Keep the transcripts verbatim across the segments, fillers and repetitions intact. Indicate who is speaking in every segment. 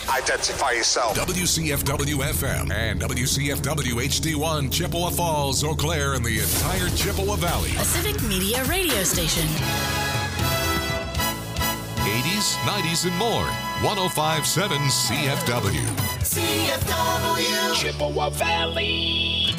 Speaker 1: Identify yourself.
Speaker 2: W C F W F M and W C F W H D one, Chippewa Falls, Eau Claire, and the entire Chippewa Valley.
Speaker 3: A Civic Media radio station.
Speaker 2: eighties, nineties, and more. one oh five point seven C F W.
Speaker 4: C F W.
Speaker 5: Chippewa Valley.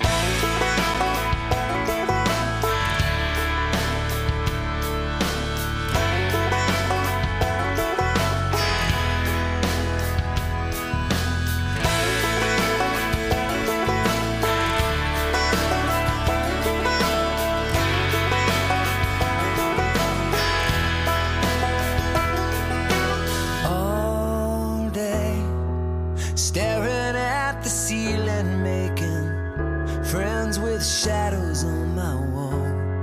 Speaker 6: Shadows on my wall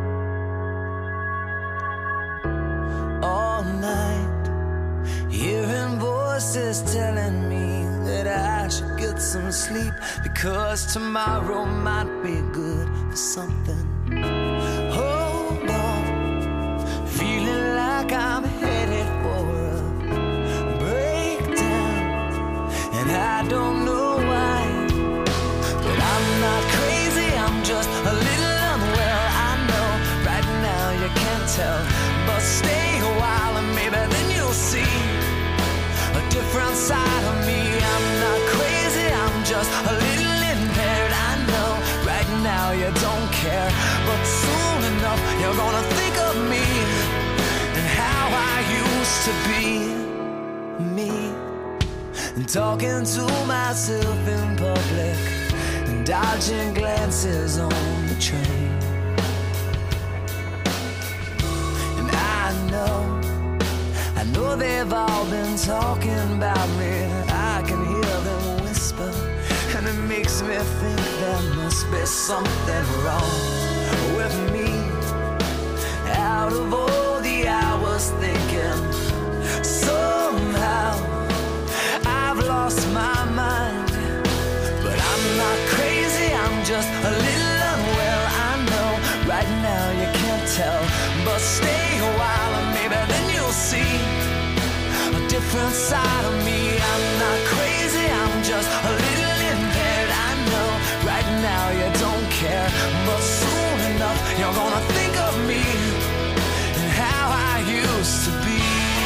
Speaker 6: all night, hearing voices telling me that I should get some sleep, because tomorrow might be good for something. Hold on, feeling like I'm headed for a breakdown, and I don't know why, but I'm not crazy, I'm just a little unwell. I know right now you can't tell, but stay a while and maybe then you'll see a different side of me. I'm not crazy, I'm just a little impaired. I know right now you don't care, but soon enough you're gonna think of me and how I used to be me, and talking to myself in public, dodging glances on the train. And I know, I know they've all been talking about me, I can hear them whisper, and it makes me think there must be something wrong with me. Out of all the hours thinking, somehow I've lost my mind. But I'm not crazy, I'm just a little unwell. I know right now you can't tell, but stay a while and maybe then you'll see a different side of me. I'm not crazy, I'm just a little impaired. I know right now you don't care, but soon enough you're gonna think of me and how I used to be.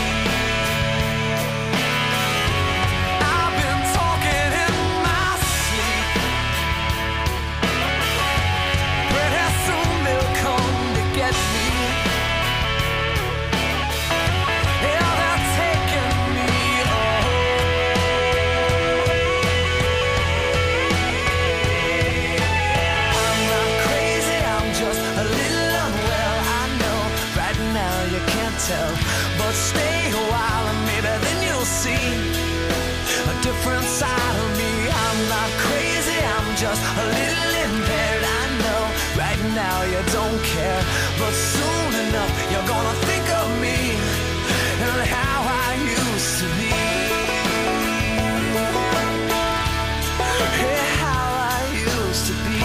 Speaker 6: But stay a while and maybe then you'll see a different side of me. I'm not crazy, I'm just a little impaired. I know right now you don't care, but soon enough you're gonna think of me and how I used to be. Yeah, how I used to be.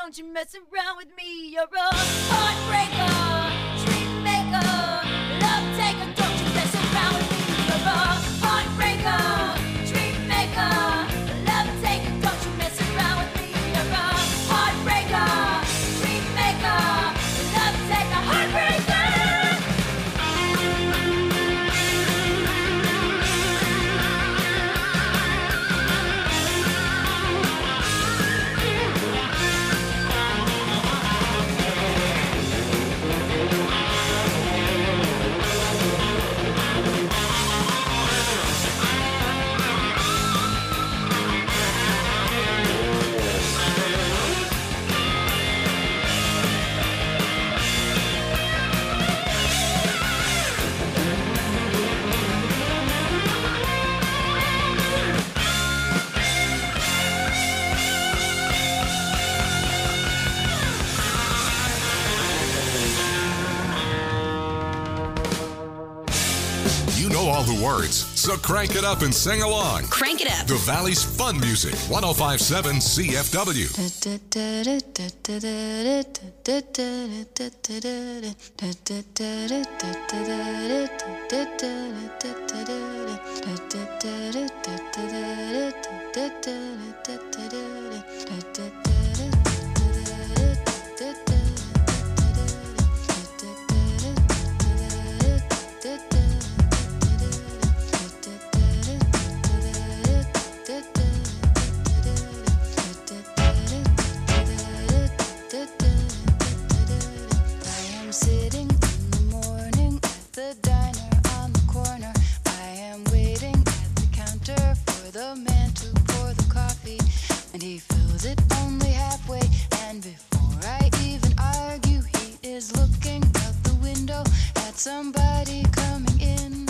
Speaker 1: don't you mess around with me. You're a heartbreaker, dream maker, love taker, don't you mess around with me. You're a heartbreaker, dream maker, love taker, don't you mess around with me. You're a heartbreaker, dream maker, love taker, heartbreaker.
Speaker 2: All the words, so crank it up and sing along.
Speaker 3: Crank it up.
Speaker 2: The Valley's fun music, one oh five point seven C F W.
Speaker 7: Somebody coming in.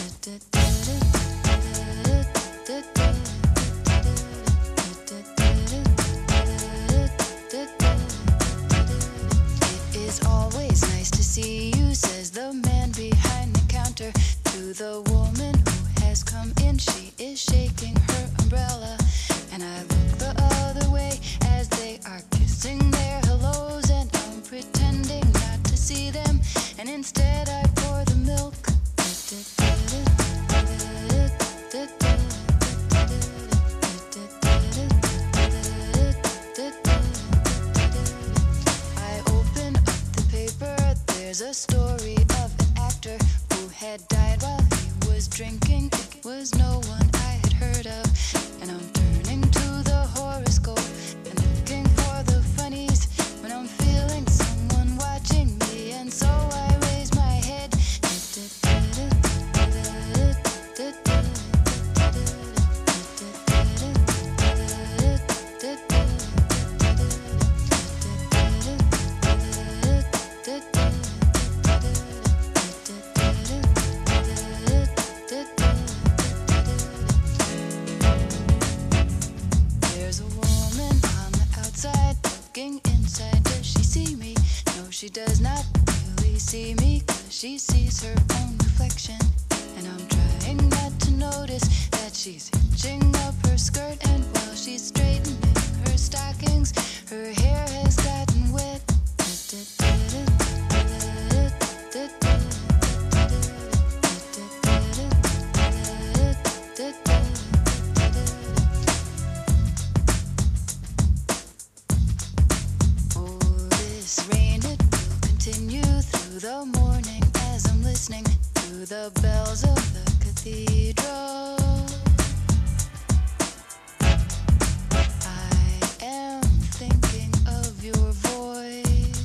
Speaker 7: It is always nice to see you, says the man behind the counter to the woman who has come in. She is shaking her umbrella, and I look the other way as they are kissing their hellos, and I'm pretending not to see them, and instead I pour the milk. I open up the paper, there's a story of an actor who had died while he was drinking. It was no one I had heard of, and I'm turning to the horoscope and looking for the funnies when I'm feeling someone watching me, and so I raise my head. There's a woman on the outside looking inside. Does she see me? No, she does not really see me, 'cause she sees her own reflection, and I'm trying not to notice that she's hitching up her skirt, and while she's straightening her stockings, her hair has gotten wet. Oh, this rain, it will continue through the morning as I'm listening to the bells of the cathedral. I am thinking of your voice.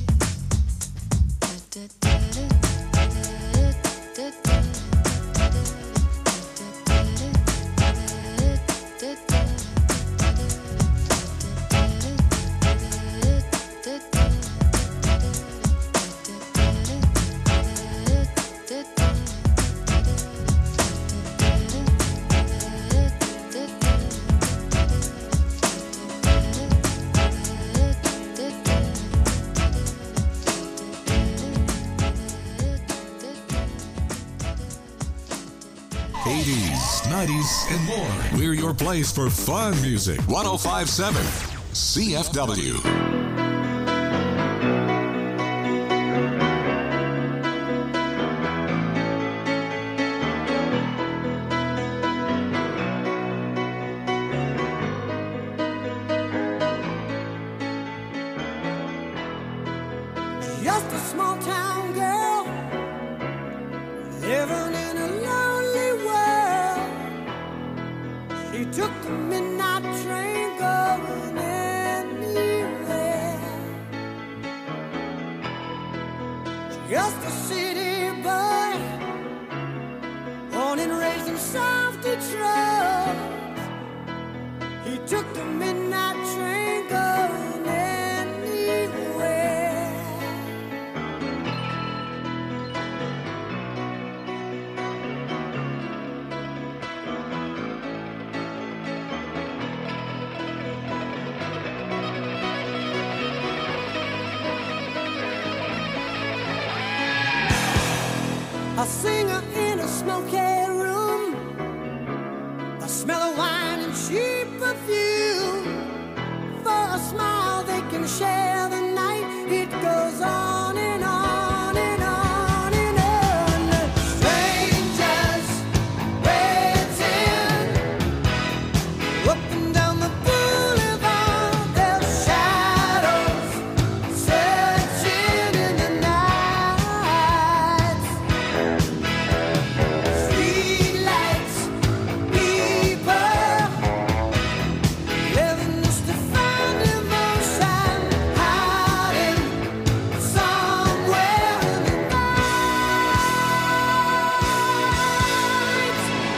Speaker 2: eighties, nineties, and more. We're your place for fun music. one oh five point seven C F W.
Speaker 8: town girl living in a lonely world. She took the midnight train going anywhere. Just a city boy, born and raised in South Detroit. He took the midnight train going anywhere. A singer in a smoky room, the smell of wine and cheap perfume. For a smile they can share the night. It goes on and on and on and on. Strangers waiting up and down the boulevard, their shadows searching in the night. Streetlights, people living just to find emotion, hiding somewhere in the night.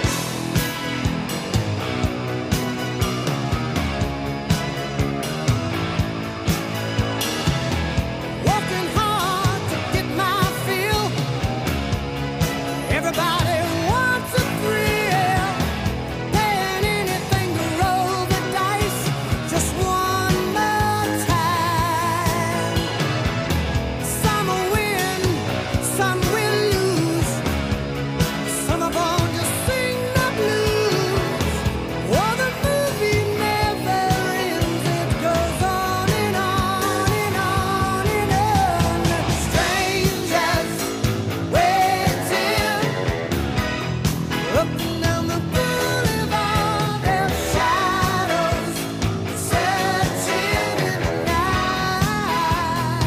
Speaker 8: Working hard to get my fill. Everybody wants a thrill. Paying anything to roll the dice just one more time. Some will win, some will lose. Some of them just sing the blues. Oh, the movie never ends. It goes on and on and on and on. Strangers waiting up and down the boulevard, their shadows searching in the night.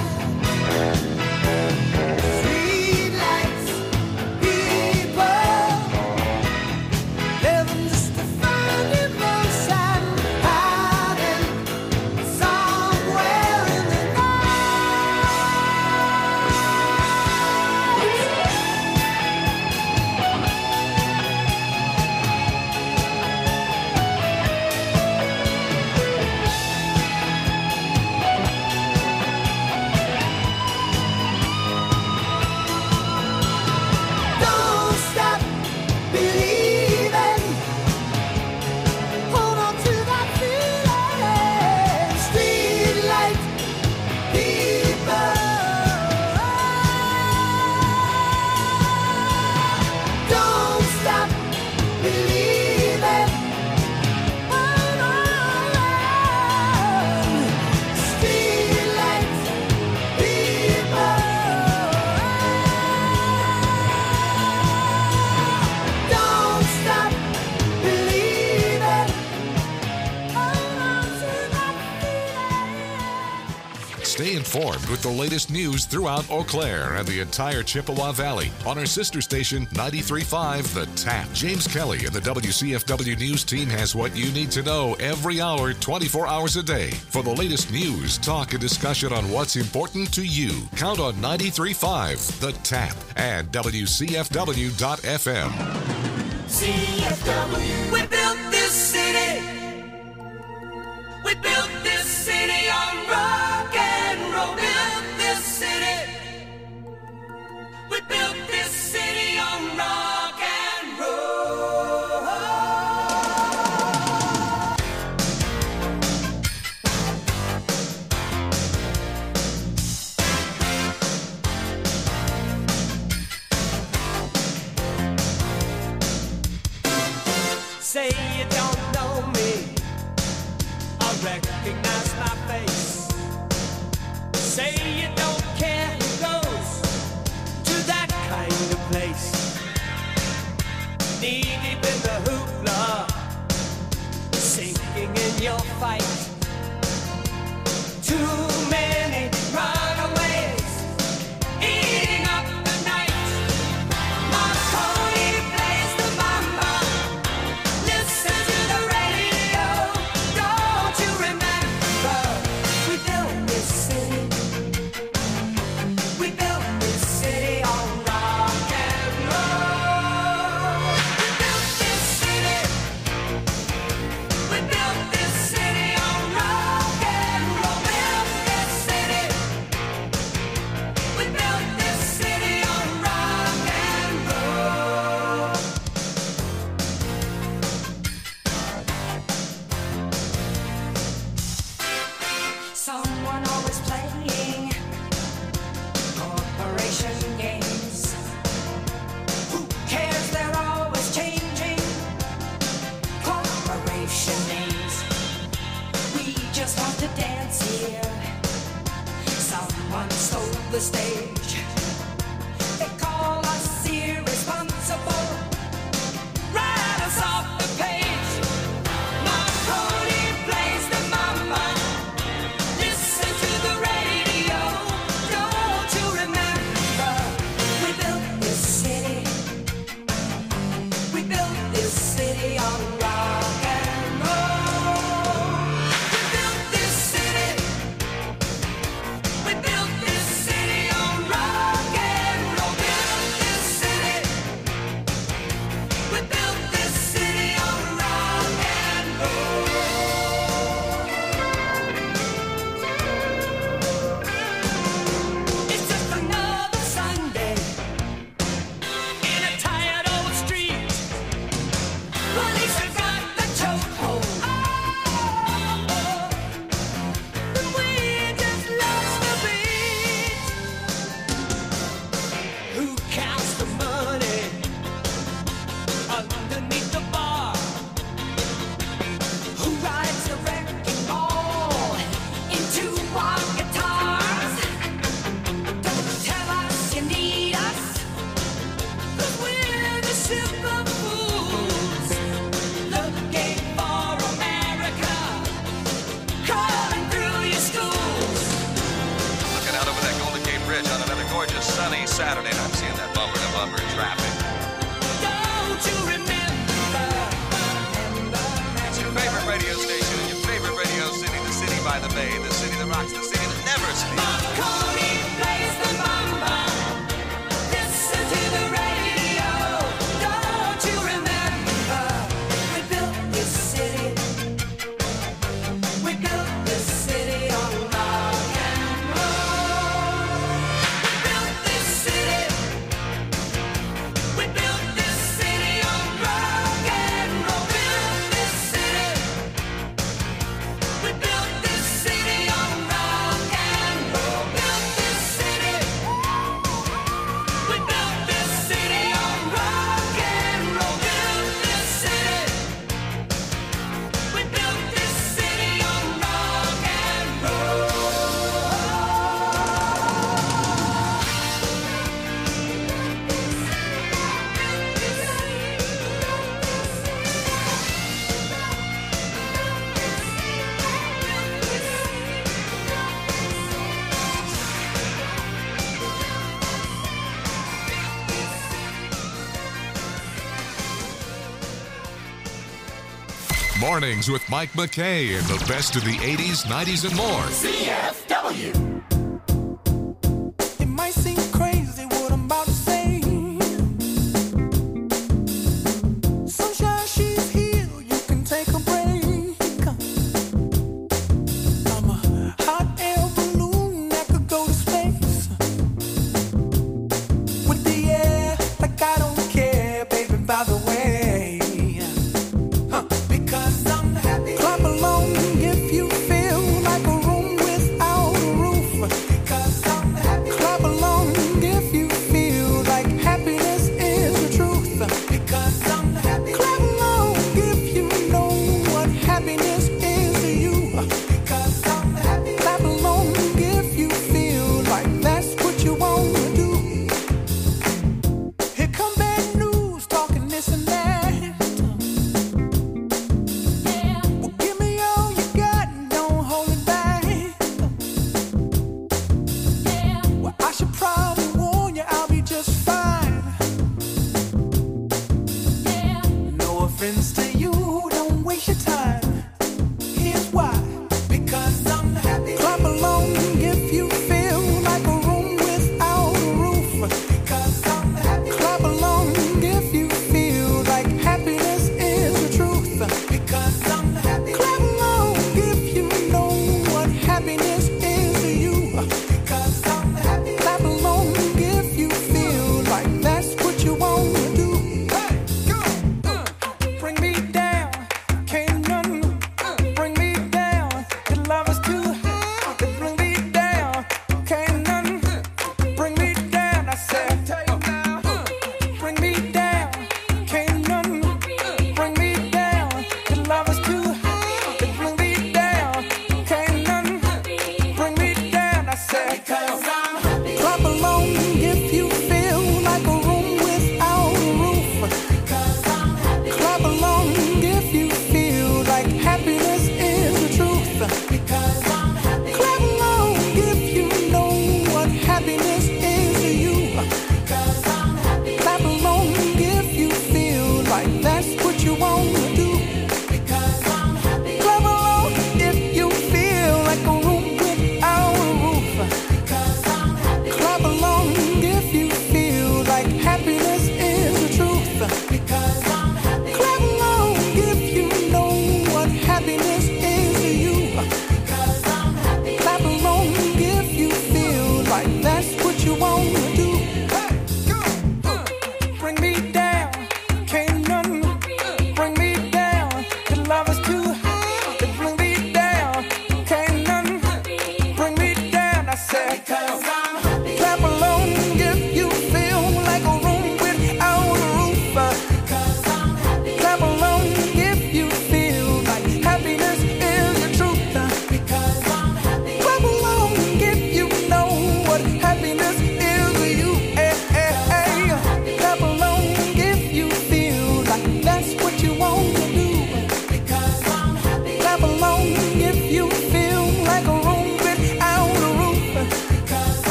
Speaker 8: Streetlights, people living just to find emotion, hiding somewhere in the Don't stop believing. Hold on to that feeling. Streetlight people. Don't stop believing. Hold on. Streetlight people. Don't stop believing. Hold on to that feeling.
Speaker 2: Stay informed with the latest news throughout Eau Claire and the entire Chippewa Valley on our sister station ninety-three point five The Tap. James Kelly and the W C F W News team has what you need to know every hour, twenty-four hours a day. For the latest news, talk, and discussion on what's important to you, count on ninety-three point five The Tap and W C F W dot F M.
Speaker 4: C F W.
Speaker 6: We built this city. We built this city on rock and roll. Built this city. We built this city on rock and roll.
Speaker 8: Say you don't know me, I recognize my face. Say you don't care who goes to that kind of place. Knee deep in the hoopla, sinking in your fight. Too many runaways.
Speaker 9: You're not seeing that bumper to bumper traffic.
Speaker 6: Don't you remember?
Speaker 9: It's your favorite radio station in your favorite radio city, the city by the bay, the city that rocks, the city that never sleeps.
Speaker 6: Marconi plays the bumper. Listen to the radio. Don't you remember? We built this city. We built this city on rock and roll. We built this city. We built this city on rock and roll. Built this city. We built this city on rock and roll. Built this city. We built this city on rock and roll. Built this city. We built this city on rock and roll.
Speaker 2: Mornings with Mike McKay and the best of the eighties, nineties, and more.
Speaker 4: C F W.
Speaker 8: It might seem crazy what I'm about to say. Sunshine, she's here, you can take a break. I'm a hot air balloon that could go to space. With the air, like I don't care, baby, by the way. Huh, because I'm happy. Clap along if you feel like a room without a roof.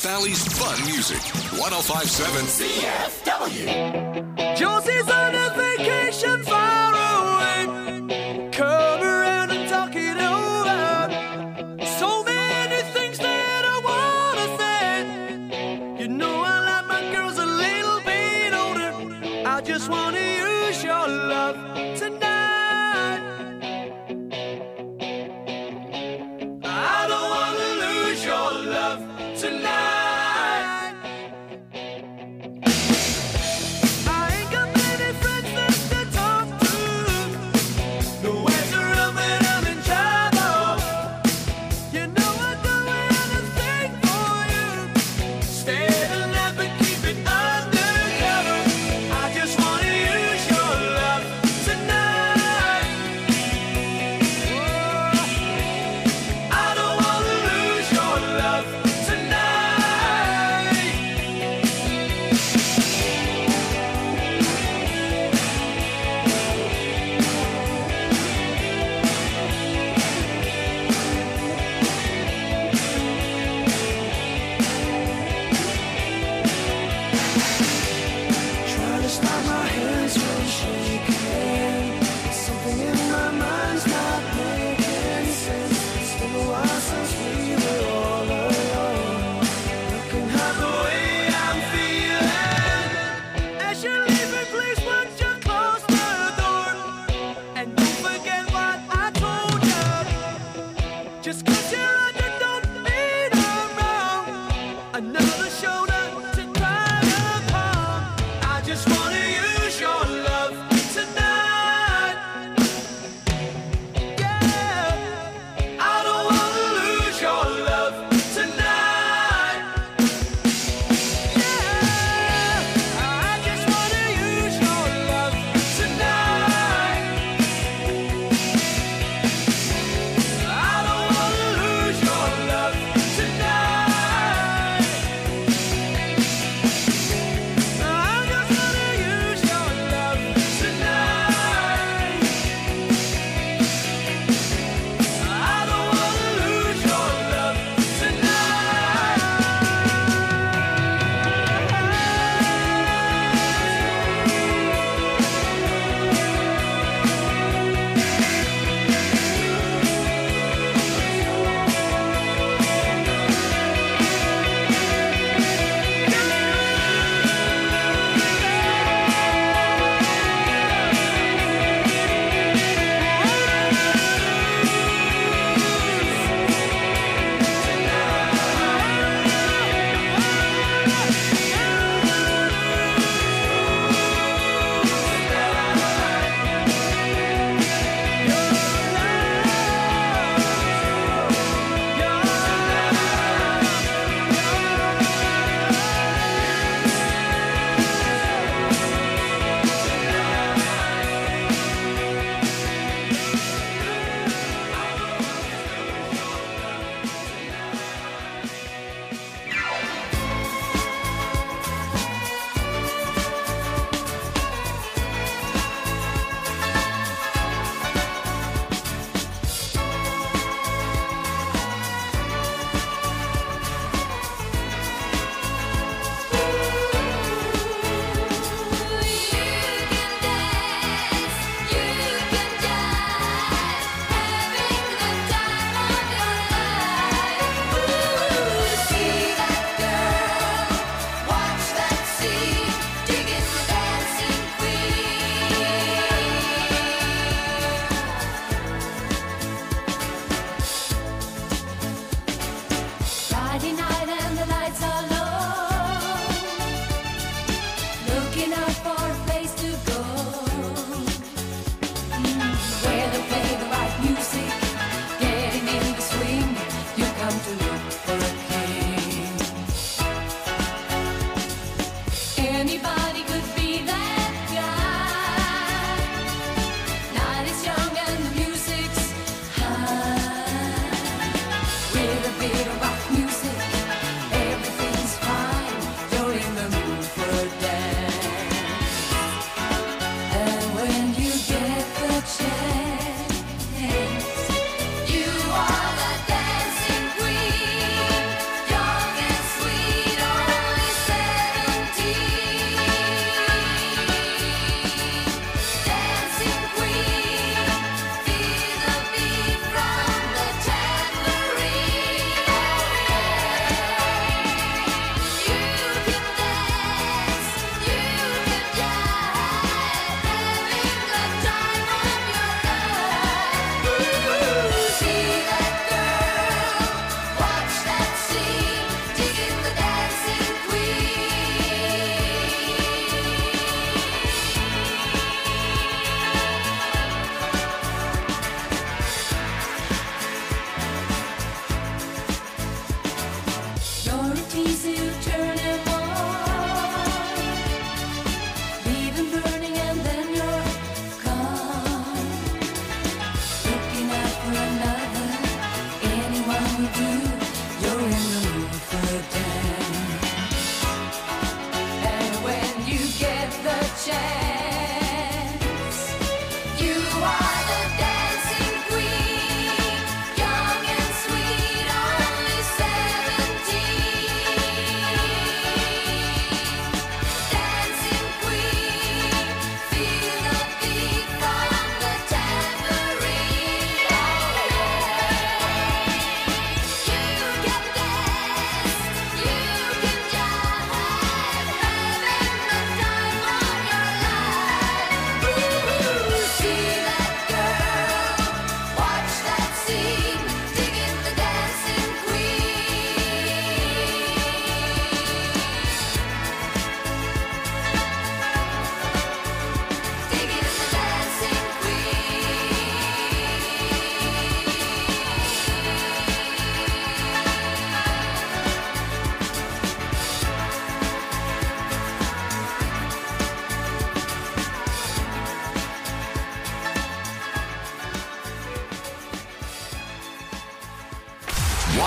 Speaker 2: Valley's fun music. one oh five point seven
Speaker 4: C F W.
Speaker 6: Josie's on a vacation far away. Come around and talk it over. So many things that I wanna say. You know I like my girls a little bit older. I just wanna use your love tonight. I don't wanna lose your love tonight.
Speaker 10: Tonight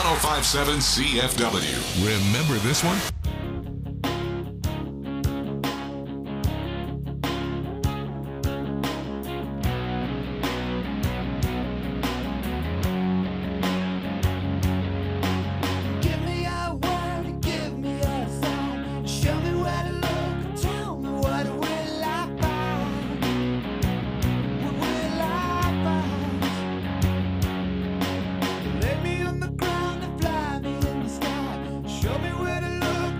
Speaker 2: oh five point seven C F W. Remember this one?
Speaker 8: Lay me on the ground and fly me in the sky. Show me where to look.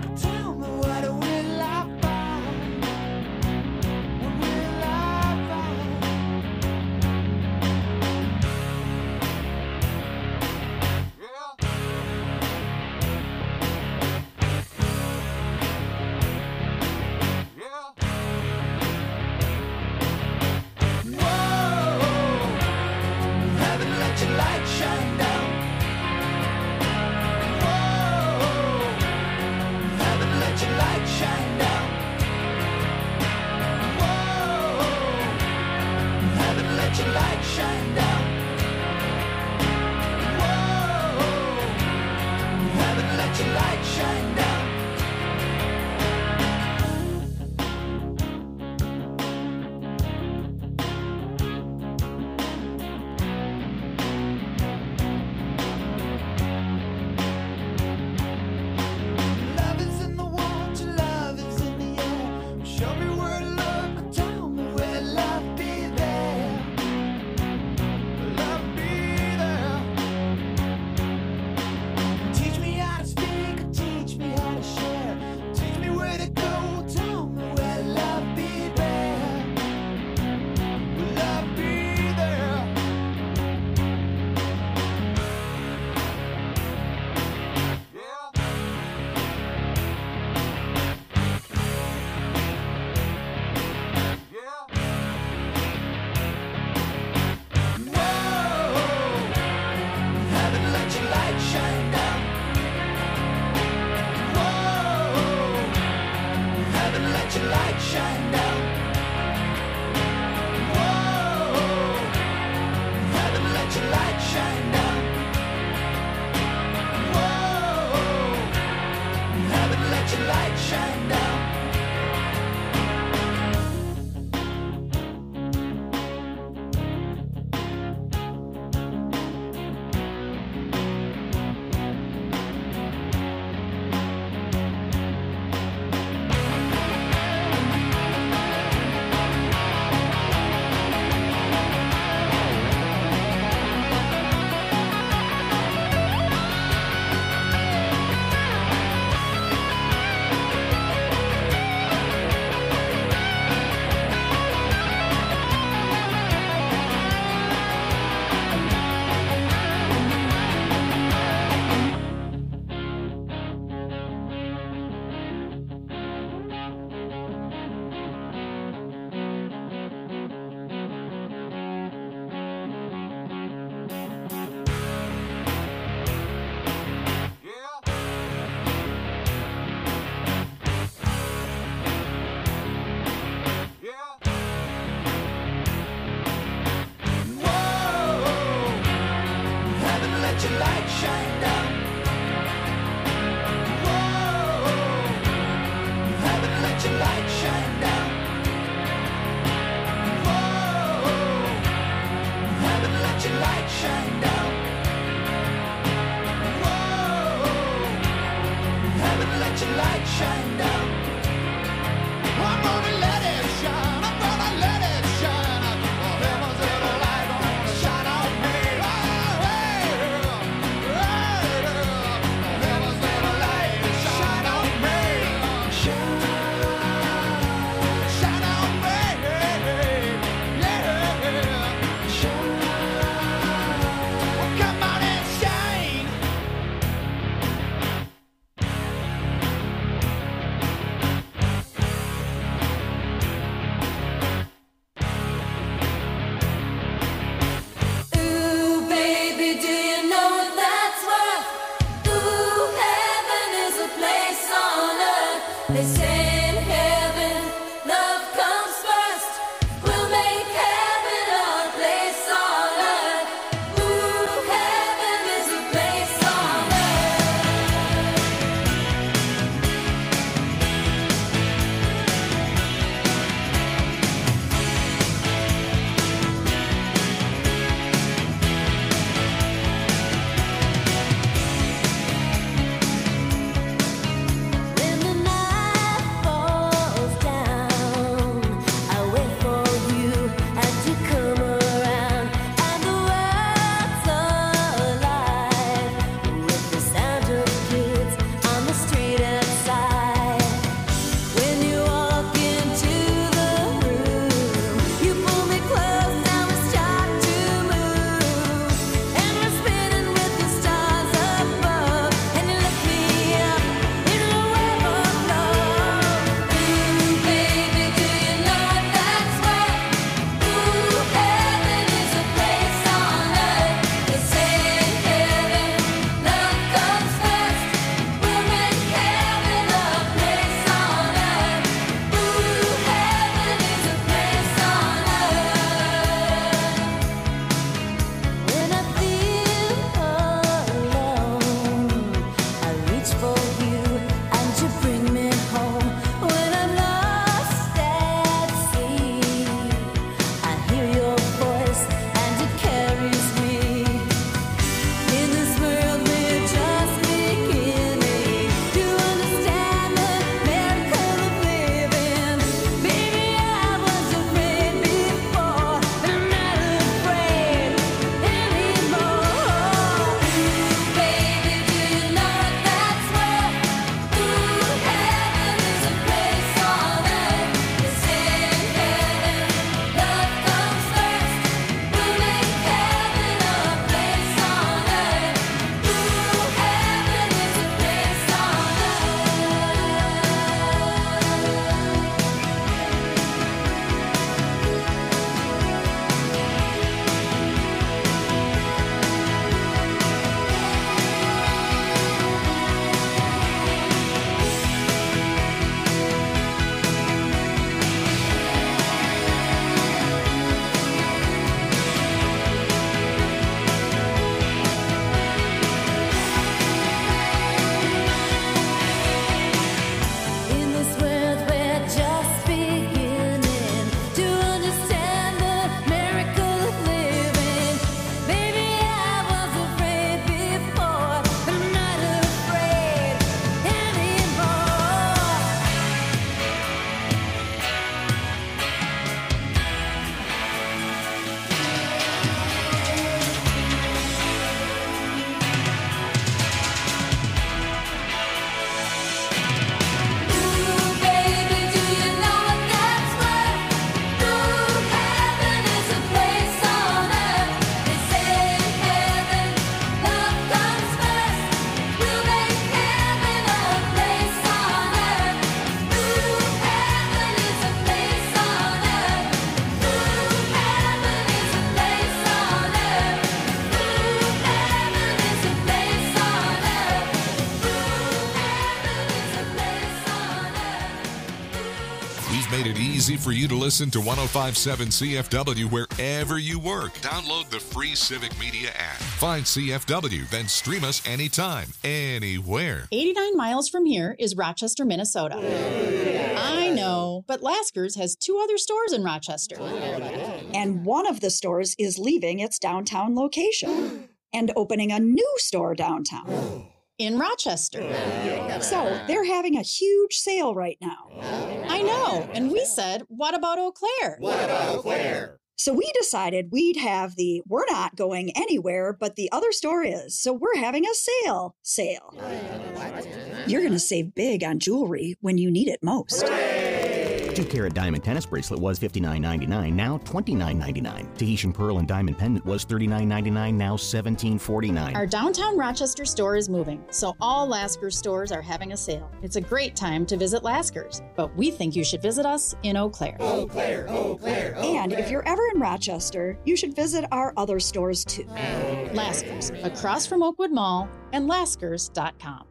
Speaker 2: made it easy for you to listen to one oh five point seven C F W wherever you work. Download the free Civic Media app. Find C F W, then stream us anytime, anywhere.
Speaker 3: eighty-nine miles from here is Rochester, Minnesota. I know, but Lasker's has two other stores in Rochester.
Speaker 10: And one of the stores is leaving its downtown location and opening a new store downtown.
Speaker 3: In Rochester.
Speaker 10: So they're having a huge sale right now.
Speaker 3: I know, and we said, what about Eau Claire?
Speaker 4: What about Eau Claire?
Speaker 10: So we decided we'd have the we're not going anywhere, but the other store is. So we're having a sale. Sale. You're going to save big on jewelry when you need it most.
Speaker 11: Two-carat diamond tennis bracelet was fifty-nine ninety-nine, now twenty-nine ninety-nine. Tahitian pearl and diamond pendant was thirty-nine ninety-nine, now seventeen forty-nine.
Speaker 3: Our downtown Rochester store is moving, so all Lasker's stores are having a sale. It's a great time to visit Lasker's, but we think you should visit us in Eau Claire.
Speaker 4: Eau Claire, Eau Claire, Eau
Speaker 10: And if you're ever in Rochester, you should visit our other stores too.
Speaker 3: Lasker's, across from Oakwood Mall, and laskers dot com.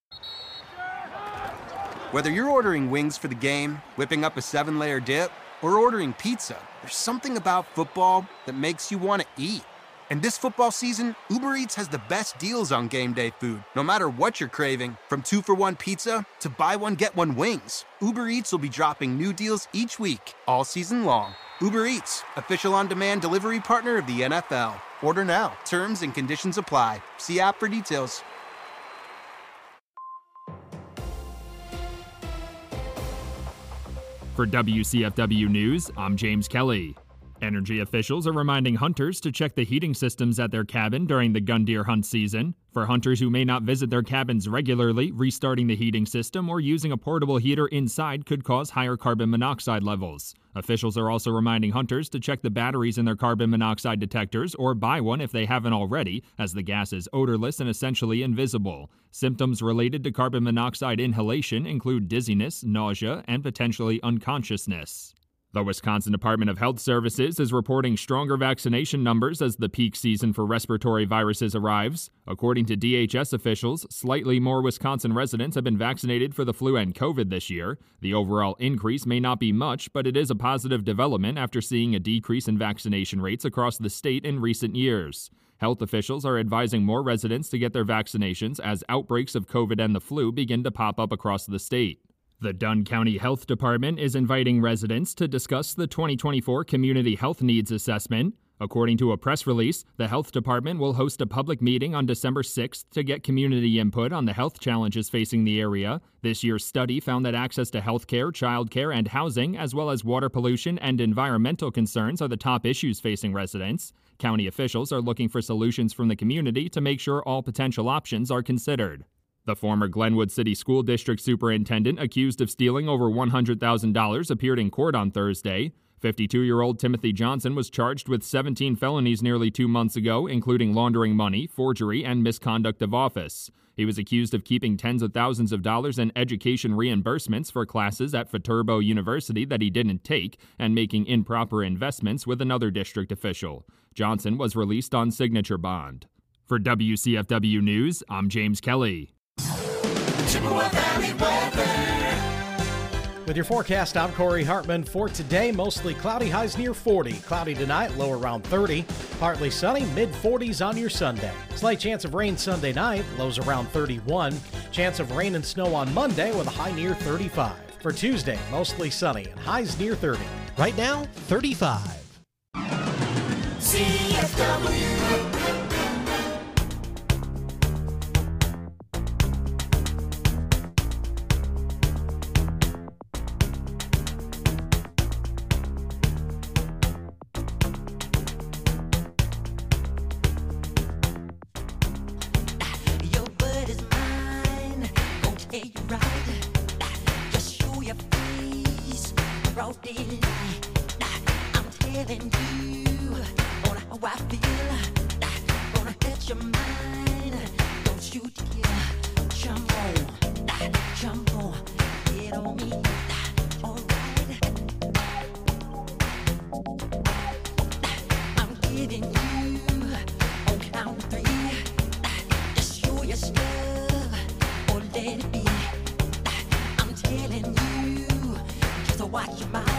Speaker 12: Whether you're ordering wings for the game, whipping up a seven-layer dip, or ordering pizza, there's something about football that makes you want to eat. And this football season, Uber Eats has the best deals on game day food. No matter what you're craving, from two-for-one pizza to buy-one, get-one wings, Uber Eats will be dropping new deals each week, all season long. Uber Eats, official on-demand delivery partner of the N F L. Order now. Terms and conditions apply. See app for details.
Speaker 13: For W C F W News, I'm James Kelly. Energy officials are reminding hunters to check the heating systems at their cabin during the gun deer hunt season. For hunters who may not visit their cabins regularly, restarting the heating system or using a portable heater inside could cause higher carbon monoxide levels. Officials are also reminding hunters to check the batteries in their carbon monoxide detectors or buy one if they haven't already, as the gas is odorless and essentially invisible. Symptoms related to carbon monoxide inhalation include dizziness, nausea, and potentially unconsciousness. The Wisconsin Department of Health Services is reporting stronger vaccination numbers as the peak season for respiratory viruses arrives. According to D H S officials, slightly more Wisconsin residents have been vaccinated for the flu and COVID this year. The overall increase may not be much, but it is a positive development after seeing a decrease in vaccination rates across the state in recent years. Health officials are advising more residents to get their vaccinations as outbreaks of COVID and the flu begin to pop up across the state. The Dunn County Health Department is inviting residents to discuss the twenty twenty-four Community Health Needs Assessment. According to a press release, the Health Department will host a public meeting on December sixth to get community input on the health challenges facing the area. This year's study found that access to health care, child care, and housing, as well as water pollution and environmental concerns, are the top issues facing residents. County officials are looking for solutions from the community to make sure all potential options are considered. The former Glenwood City School District superintendent accused of stealing over one hundred thousand dollars appeared in court on Thursday. fifty-two-year-old Timothy Johnson was charged with seventeen felonies nearly two months ago, including laundering money, forgery, and misconduct of office. He was accused of keeping tens of thousands of dollars in education reimbursements for classes at Viterbo University that he didn't take and making improper investments with another district official. Johnson was released on signature bond. For W C F W News, I'm James Kelly.
Speaker 4: Chippewa Valley weather.
Speaker 14: With your forecast, I'm Corey Hartman. For today, mostly cloudy, highs near forty. Cloudy tonight, low around thirty. Partly sunny, mid forties on your Sunday. Slight chance of rain Sunday night, lows around thirty-one. Chance of rain and snow on Monday with a high near thirty-five. For Tuesday, mostly sunny and highs near thirty. Right now, thirty-five.
Speaker 4: C F W.
Speaker 1: Watch your mind.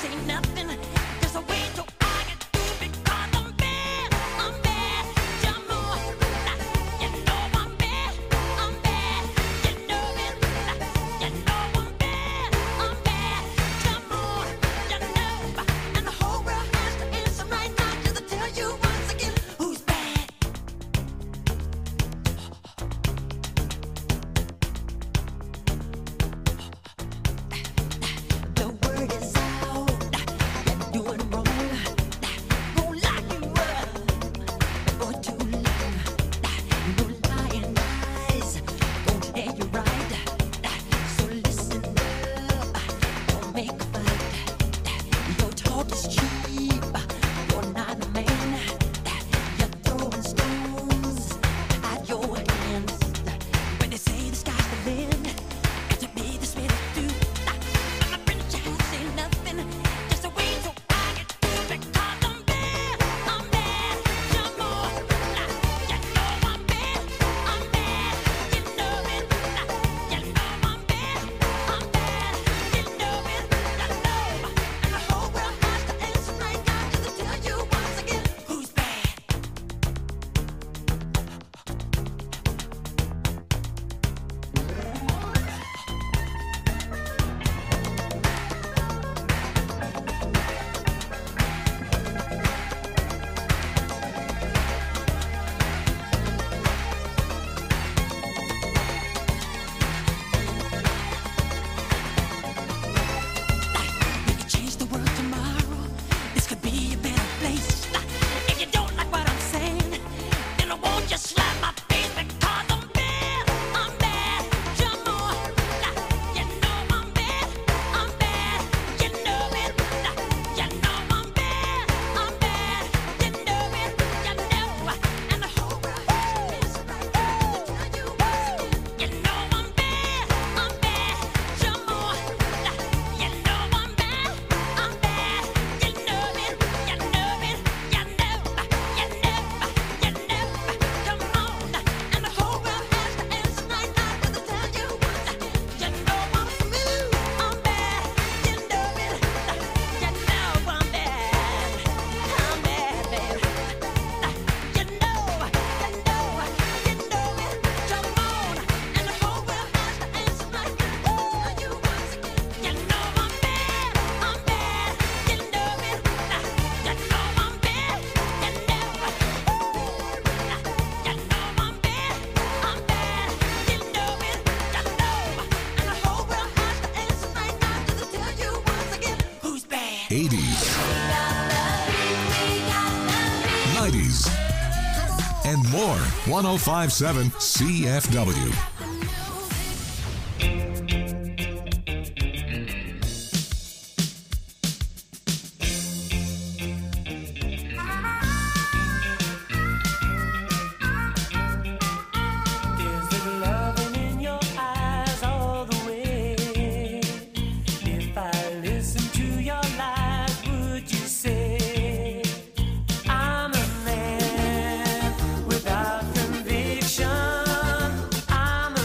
Speaker 2: eighties, nineties, and more. one oh five point seven C F W.
Speaker 6: I'm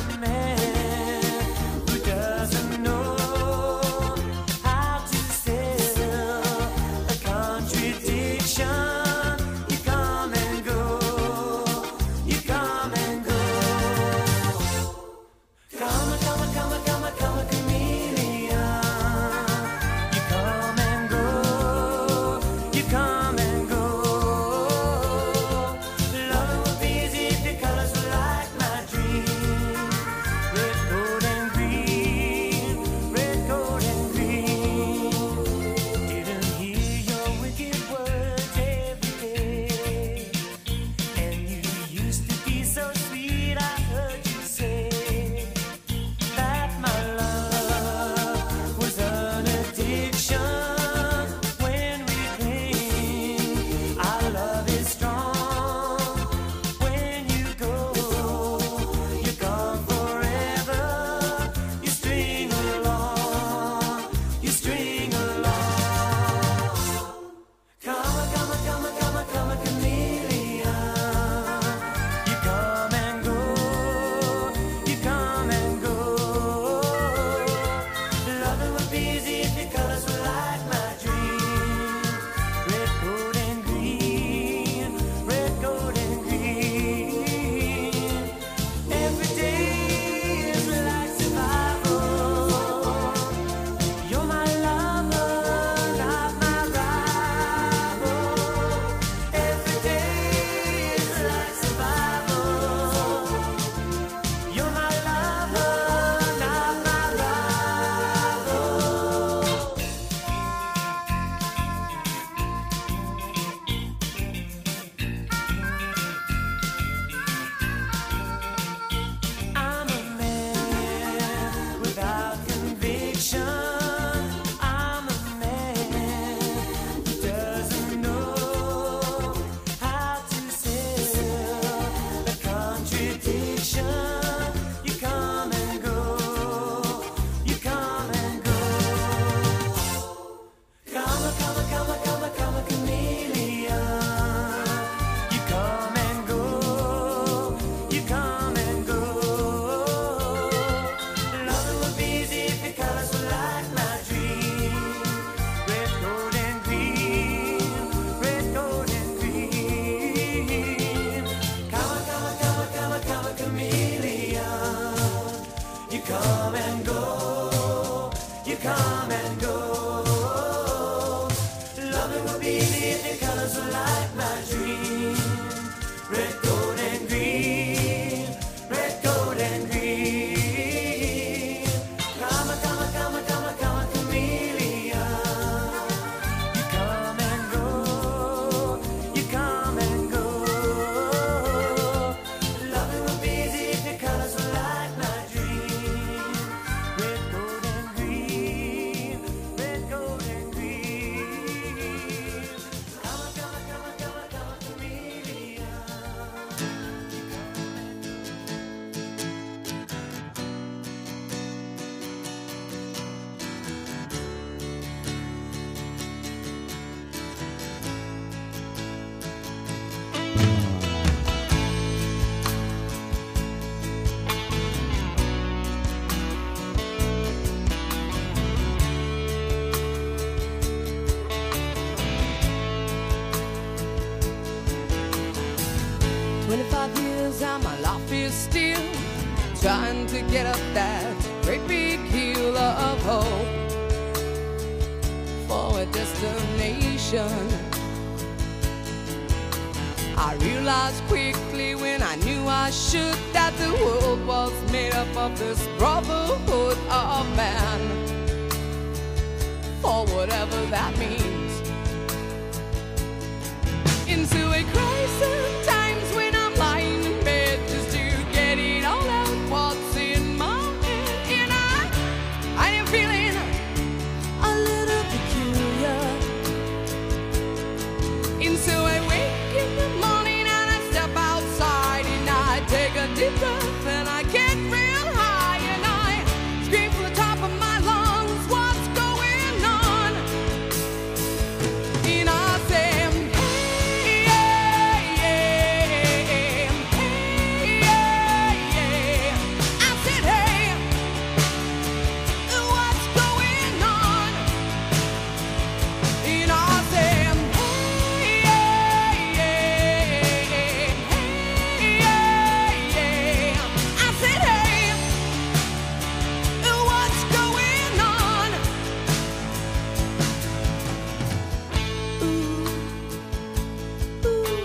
Speaker 15: trying to get up that great big hill of hope for a destination. I realized quickly when I knew I should that the world was made up of this brotherhood of man. For whatever that means.